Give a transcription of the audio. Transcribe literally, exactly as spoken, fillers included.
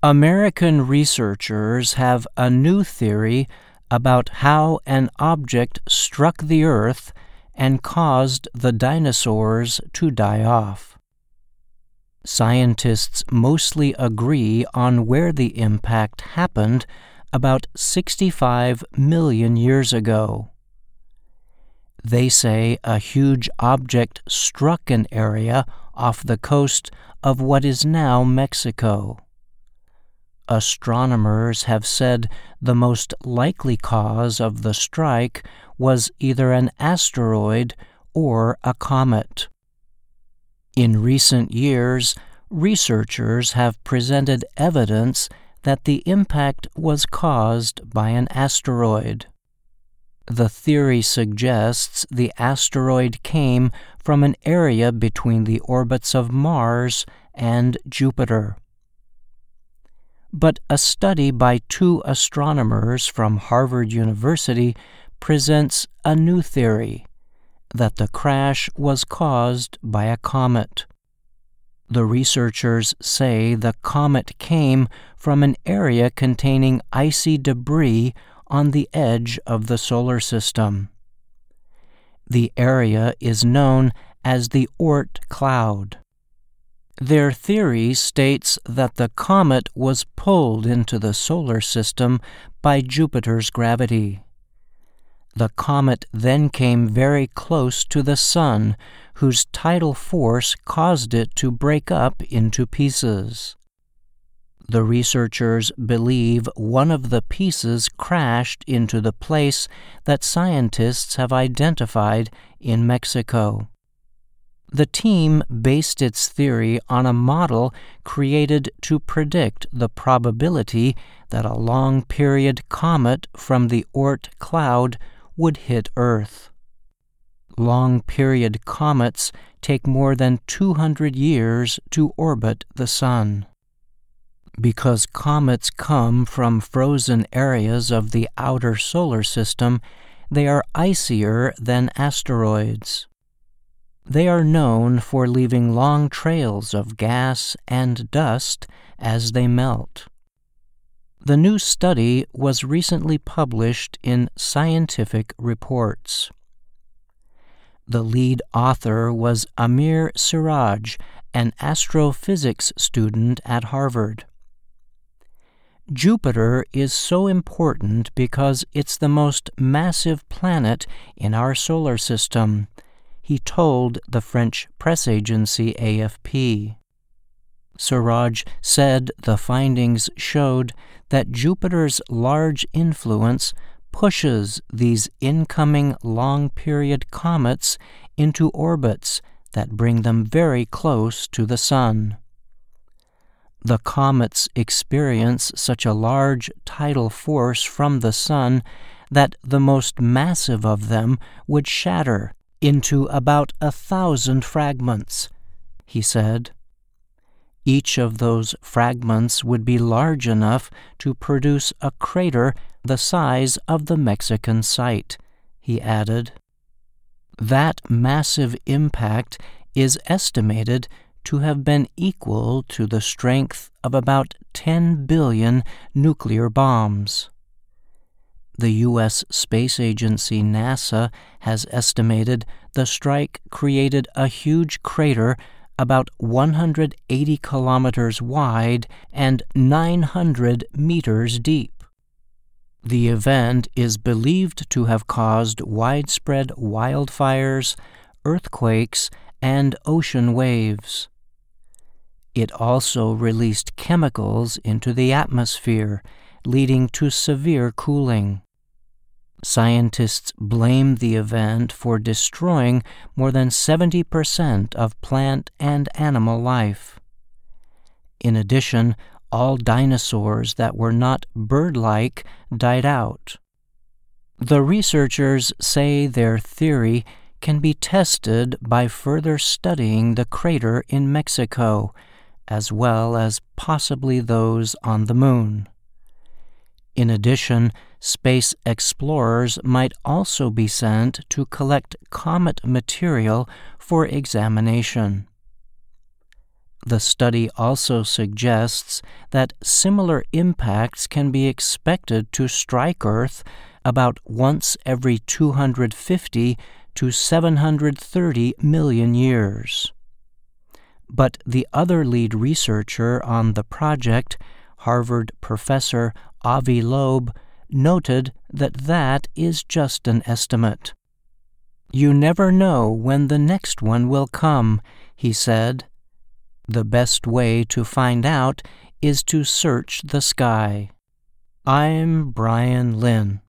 American researchers have a new theory about how an object struck the Earth and caused the dinosaurs to die off. Scientists mostly agree on where the impact happened about sixty-five million years ago. They say a huge object struck an area off the coast of what is now Mexico. Astronomers have said the most likely cause of the strike was either an asteroid or a comet. In recent years, researchers have presented evidence that the impact was caused by an asteroid. The theory suggests the asteroid came from an area between the orbits of Mars and Jupiter. But a study by two astronomers from Harvard University presents a new theory, that the crash was caused by a comet. The researchers say the comet came from an area containing icy debris on the edge of the solar system. The area is known as the Oort cloud. Their theory states that the comet was pulled into the solar system by Jupiter's gravity. The comet then came very close to the Sun, whose tidal force caused it to break up into pieces. The researchers believe one of the pieces crashed into the place that scientists have identified in Mexico. The team based its theory on a model created to predict the probability that a long-period comet from the Oort cloud would hit Earth. Long-period comets take more than two hundred years to orbit the Sun. Because comets come from frozen areas of the outer solar system, they are icier than asteroids. They are known for leaving long trails of gas and dust as they melt. The new study was recently published in Scientific Reports. The lead author was Amir Siraj, an astrophysics student at Harvard. Jupiter is so important because it's the most massive planet in our solar system, he told the French press agency A F P. Siraj said the findings showed that Jupiter's large influence pushes these incoming long-period comets into orbits that bring them very close to the Sun. The comets experience such a large tidal force from the Sun that the most massive of them would shatter into about a thousand fragments, he said. Each of those fragments would be large enough to produce a crater the size of the Mexican site, he added. That massive impact is estimated to have been equal to the strength of about ten billion nuclear bombs. The U S Space Agency NASA has estimated the strike created a huge crater about one hundred eighty kilometers wide and nine hundred meters deep. The event is believed to have caused widespread wildfires, earthquakes, and ocean waves. It also released chemicals into the atmosphere, leading to severe cooling. Scientists blame the event for destroying more than seventy percent of plant and animal life. In addition, all dinosaurs that were not bird-like died out. The researchers say their theory can be tested by further studying the crater in Mexico, as well as possibly those on the Moon. In addition, space explorers might also be sent to collect comet material for examination. The study also suggests that similar impacts can be expected to strike Earth about once every two hundred fifty to seven hundred thirty million years. But the other lead researcher on the project, Harvard professor Avi Loeb, noted that that is just an estimate. "You never know when the next one will come," he said. "The best way to find out is to search the sky." I'm Brian Lynn.